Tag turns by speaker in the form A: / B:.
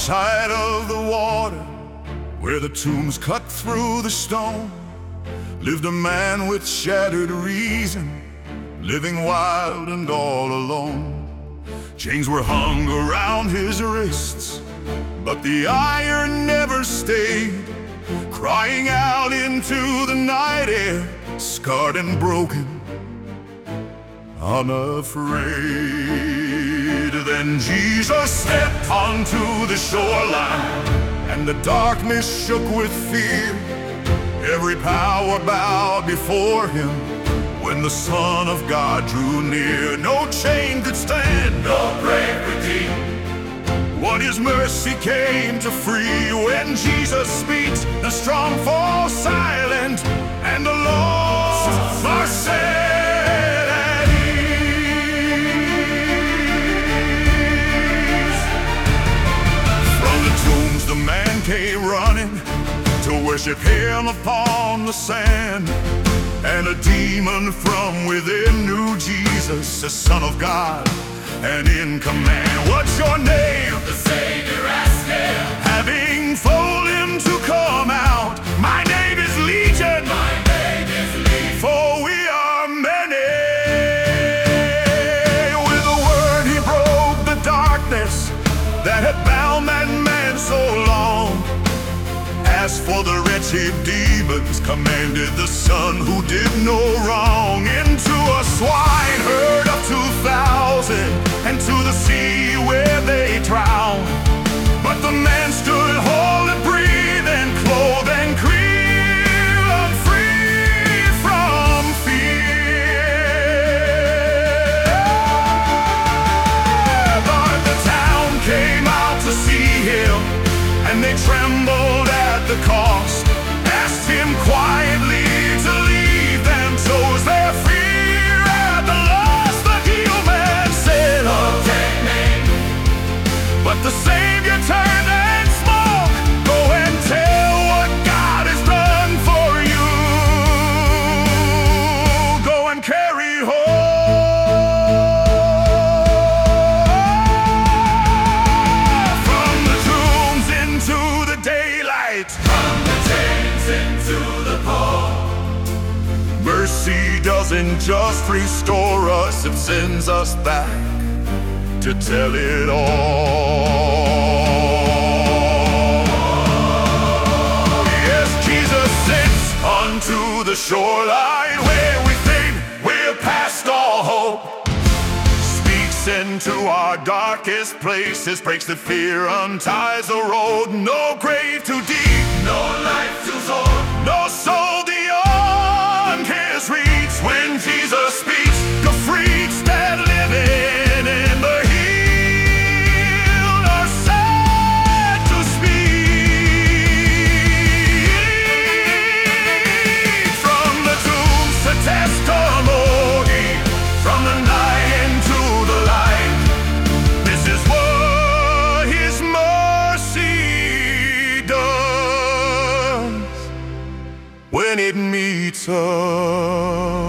A: side of the water, where the tombs cut through the stone, lived a man with shattered reason, living wild and all alone. Chains were hung around his wrists, but the iron never stayed, crying out into the night air, scarred and broken, unafraid. Then Jesus stepped onto the shoreline, and the darkness shook with fear. Every power bowed before him when the Son of God drew near. No chain could stand, no grave redeem what his mercy came to free. When Jesus speaks, the strong fall silent, and the lost are set at ease. From the tombs the man came running to worship him upon the sand, and a demon from within knew Jesus, the Son of God, and in command. What's your name?
B: The Savior asked him,
A: having told him to come out. My name is Legion,
B: my name is Legion,
A: for we are many. With a word he broke the darkness that had bound that man so long. As for the wretched demons, commanded the Son who did no wrong. Into a swine herd of 2,000, and to the sea where they drowned. But the man stood whole and breathing, clothed and clear and free from fear. But the town came out to see him, and they trembled at the cost, asked him quietly to leave them, chose their fear at the loss. The healed man said,
B: "Okay, man."
A: but the Savior turned and spoke, "Go and tell what God has done for you. Go and carry home." From the tombs into the daylight,
B: From the chains into the pole,
A: mercy doesn't just restore us, it sends us back to tell it all. Yes, Jesus sits onto the shoreline where we think we're past all hope, speaks into our darkest places, breaks the fear, unties the road. No grave too deep,
B: no life too short,
A: no soul beyond his reach. When Jesus speaks, the freaks that living in the hill are sad to speak. From the tombs to testimony, from the night into the light, this is what his mercy does when it meets us.